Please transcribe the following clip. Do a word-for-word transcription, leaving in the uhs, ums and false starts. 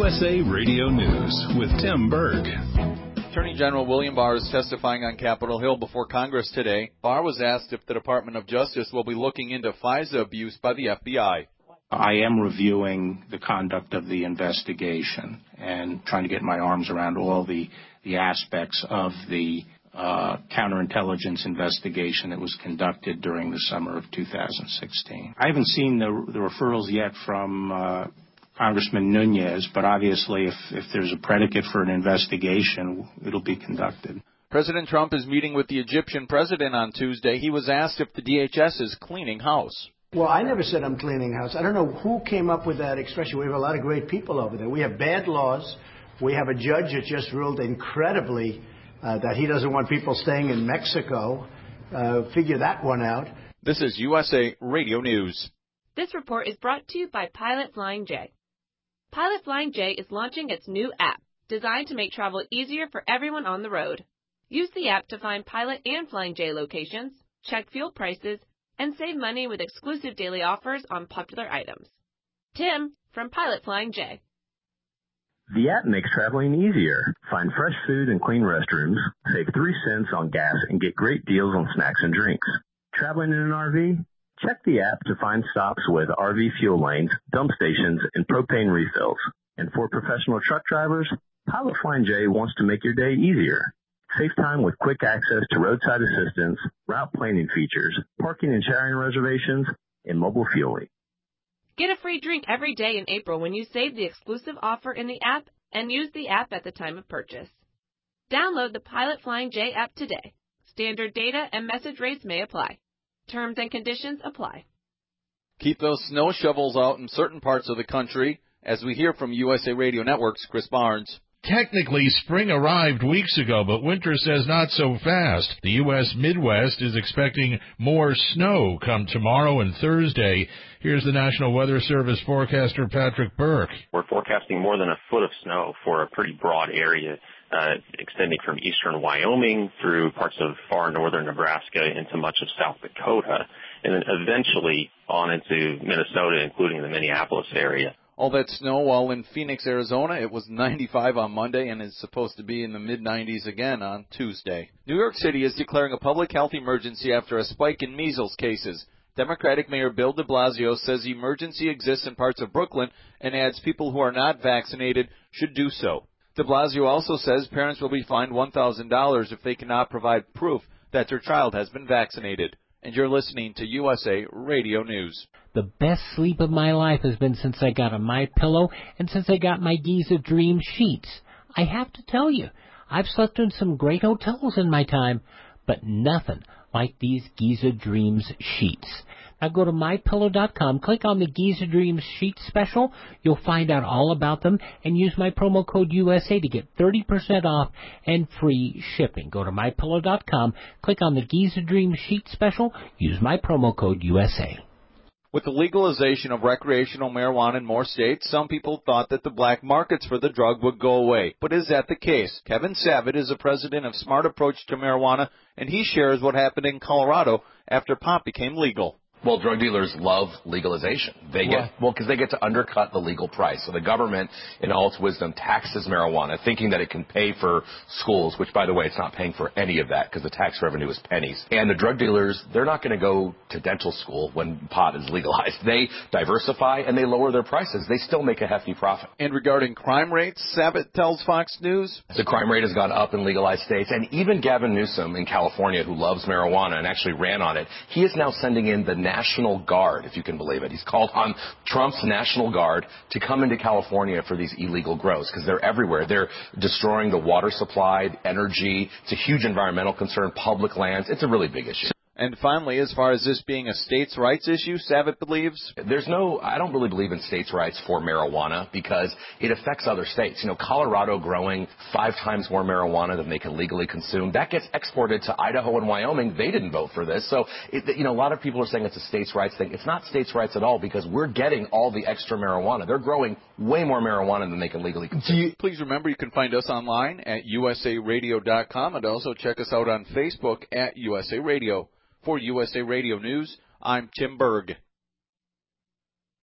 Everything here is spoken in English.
U S A Radio News with Tim Berg. Attorney General William Barr is testifying on Capitol Hill before Congress today. Barr was asked if the Department of Justice will be looking into FISA abuse by the F B I. I am reviewing the conduct of the investigation and trying to get my arms around all the, the aspects of the uh, counterintelligence investigation that was conducted during the summer of two thousand sixteen. I haven't seen the, the referrals yet from uh, Congressman Nunes, but obviously if, if there's a predicate for an investigation, it'll be conducted. President Trump is meeting with the Egyptian president on Tuesday. He was asked if the D H S is cleaning house. Well, I never said I'm cleaning house. I don't know who came up with that expression. We have a lot of great people over there. We have bad laws. We have a judge that just ruled incredibly uh, that he doesn't want people staying in Mexico. Uh, figure that one out. This is U S A Radio News. This report is brought to you by Pilot Flying J. Pilot Flying J is launching its new app, designed to make travel easier for everyone on the road. Use the app to find Pilot and Flying J locations, check fuel prices, and save money with exclusive daily offers on popular items. Tim from Pilot Flying J. The app makes traveling easier. Find fresh food and clean restrooms, save three cents on gas, and get great deals on snacks and drinks. Traveling in an R V? Check the app to find stops with R V fuel lanes, dump stations, and propane refills. And for professional truck drivers, Pilot Flying J wants to make your day easier. Save time with quick access to roadside assistance, route planning features, parking and sharing reservations, and mobile fueling. Get a free drink every day in April when you save the exclusive offer in the app and use the app at the time of purchase. Download the Pilot Flying J app today. Standard data and message rates may apply. Terms and conditions apply. Keep those snow shovels out in certain parts of the country. As we hear from U S A Radio Network's Chris Barnes. Technically, spring arrived weeks ago, but winter says not so fast. The U S Midwest is expecting more snow come tomorrow and Thursday. Here's the National Weather Service forecaster, Patrick Burke. We're forecasting more than a foot of snow for a pretty broad area, uh, extending from eastern Wyoming through parts of far northern Nebraska into much of South Dakota, and then eventually on into Minnesota, including the Minneapolis area. All that snow while in Phoenix, Arizona. It was ninety-five on Monday and is supposed to be in the mid nineties again on Tuesday. New York City is declaring a public health emergency after a spike in measles cases. Democratic Mayor Bill de Blasio says the emergency exists in parts of Brooklyn and adds people who are not vaccinated should do so. De Blasio also says parents will be fined one thousand dollars if they cannot provide proof that their child has been vaccinated. And you're listening to U S A Radio News. The best sleep of my life has been since I got a MyPillow and since I got my Giza Dream sheets. I have to tell you, I've slept in some great hotels in my time, but nothing like these Giza Dreams sheets. Now go to my pillow dot com, click on the Giza Dreams sheet special. You'll find out all about them and use my promo code U S A to get thirty percent off and free shipping. Go to my pillow dot com, click on the Giza Dreams sheet special, use my promo code U S A. With the legalization of recreational marijuana in more states, some people thought that the black markets for the drug would go away. But is that the case? Kevin Savitt is the president of Smart Approach to Marijuana, and he shares what happened in Colorado after pot became legal. Well, drug dealers love legalization. They get, well, because they get to undercut the legal price. So the government, in all its wisdom, taxes marijuana, thinking that it can pay for schools, which, by the way, it's not paying for any of that because the tax revenue is pennies. And the drug dealers, they're not going to go to dental school when pot is legalized. They diversify and they lower their prices. They still make a hefty profit. And regarding crime rates, Savitt tells Fox News, the crime rate has gone up in legalized states. And even Gavin Newsom in California, who loves marijuana and actually ran on it, he is now sending in the National Guard, if you can believe it. He's called on Trump's National Guard to come into California for these illegal grows because they're everywhere. They're destroying the water supply, energy. It's a huge environmental concern, public lands. It's a really big issue. And finally, as far as this being a states' rights issue, Savitt believes? There's no, I don't really believe in states' rights for marijuana because it affects other states. You know, Colorado growing five times more marijuana than they can legally consume. That gets exported to Idaho and Wyoming. They didn't vote for this. So, it, you know, a lot of people are saying it's a states' rights thing. It's not states' rights at all because we're getting all the extra marijuana. They're growing way more marijuana than they can legally consume. You, please remember you can find us online at U S A radio dot com and also check us out on Facebook at U S A Radio. For U S A Radio News, I'm Tim Berg.